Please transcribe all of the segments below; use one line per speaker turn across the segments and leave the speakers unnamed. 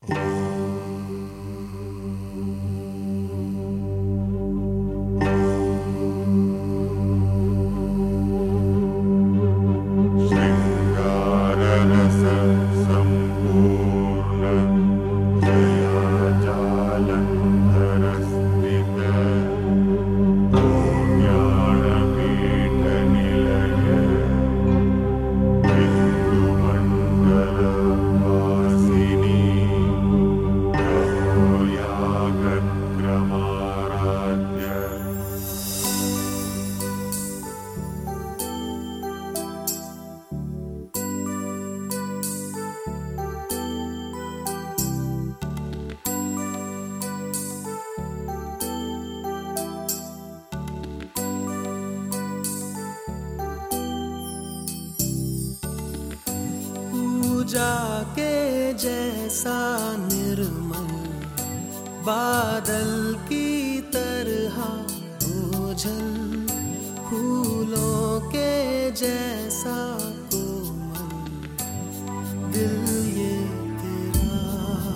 पूजा के जैसा निर्मल बादल की तरह ओझल, फूलों के जैसा कोमल दिल ये तेरा,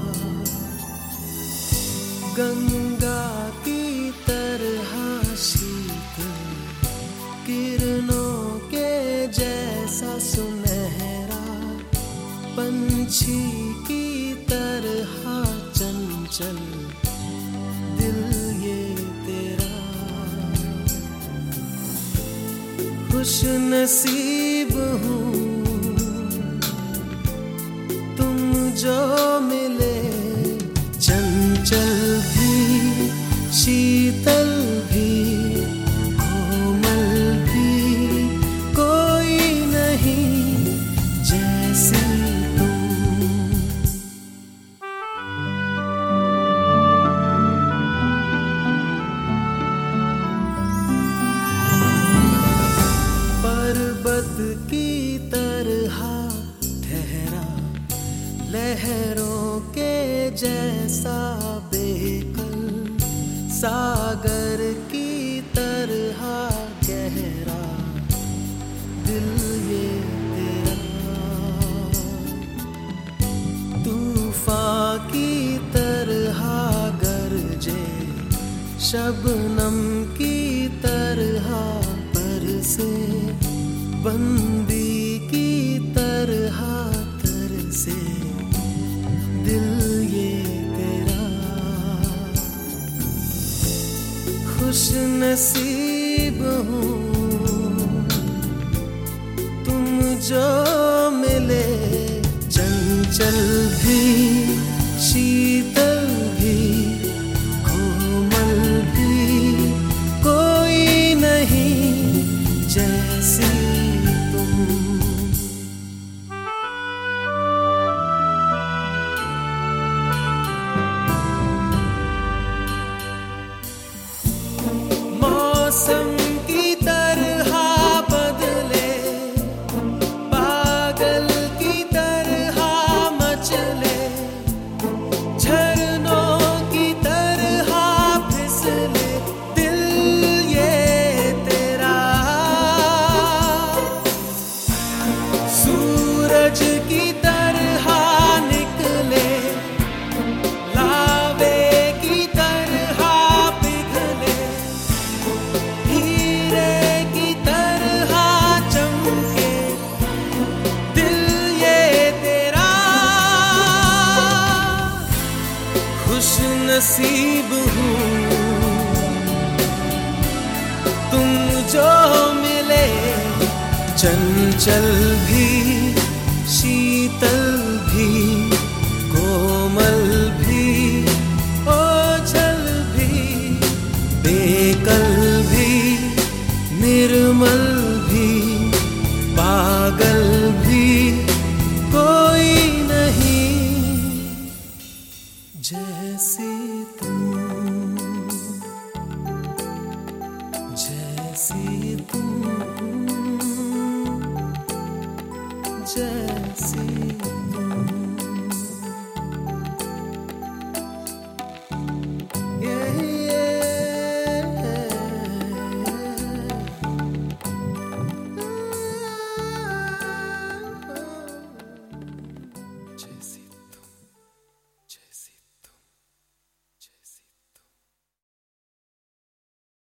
गंगा की तरह शीतल किरणों के जैसा सुनहरा, पंछी की तरह चंचल दिल ये तेरा। खुश नसीब हूँ तुम जो मिले, चंचल भी शीतल भी कोमल भी, कोई नहीं जैसी की तरह ठहरा, लहरों के जैसा बेकल, सागर की तरह गहरा दिल ये तेरा, तूफान की तरह गरजे, शबनम की तरह बरसे, बंदी की तरह तरसे दिल ये तेरा। खुश नसीब हूँ तुम जो मिले, चंचल भी शीतल भी कोमल भी, कोई नहीं जैसी मौसम की तरह बदले, पागल की तरह मचले, झरनों की तरह फिसले दिल ये तेरा, सूरज की तरह निकले, लावे की तरह पिघले, हीरे की तरह चमके दिल ये तेरा। खुश नसीब हूँ तुम जो मिले, चंचल भी शीतल